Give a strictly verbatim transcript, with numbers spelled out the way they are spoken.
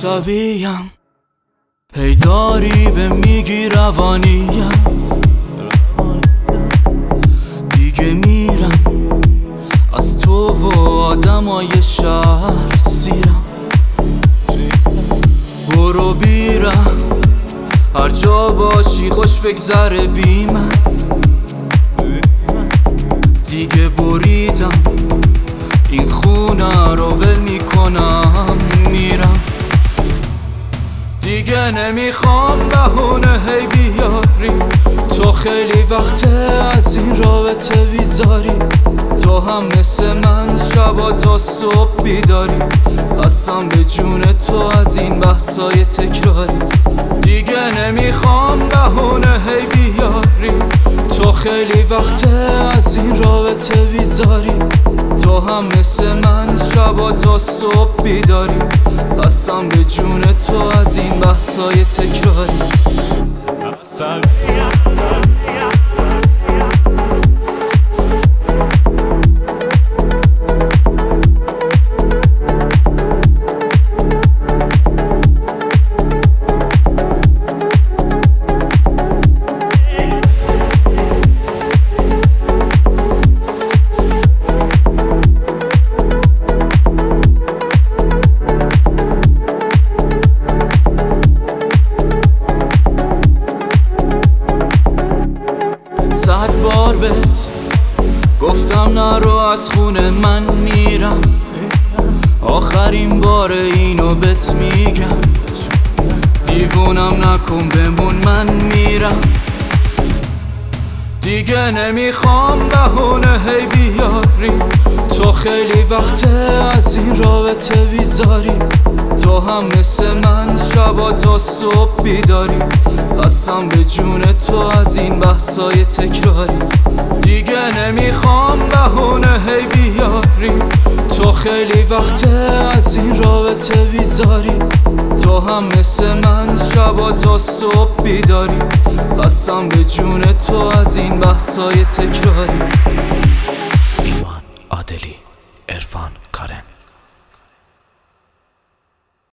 عصبیم، هی داری به میگی روانیم، دیگه میرم از تو و آدمای شهر سیرم. برو بیرم هر جا باشی خوش بگذره بی من، دیگه بریدم این خونه رو ول میکنم میرم. دیگه نمیخوام بهونه هی بیاری، تو خیلی وقته از این رابطه بیزاری. تو هم مثل من شبا تا صبح بیداری، قسم به جون تو از این بحثای تکراری. دیگه نمیخوام بهونه هی بیاری، تو خیلی وقته از این رابطه بیزاری. تو هم مثل من شبا تا صبح بیداری، قسم به جون تو از این بحثای تکراری. صد بار بهت گفتم نرو از خونه من میرم، آخرین بار اینو بهت میگم. دیوونم نکن بمون من میرم، دیگه نمیخوام بهونه هی بیاری. تو خیلی وقته از این رابطه بیزاری، تو هم مثل من شبا تا صبح بیداری، قسم به جون تو از این بحثای تکراری. دیگه نمیخوام بهونه هی بیاری، تو خیلی وقته از این رابطه بیزاری. تو هم مثل من شبا تا صبح بیداری، قسم به جون تو از این بحثای تکراری. ایمان عادلی، عرفان کارن.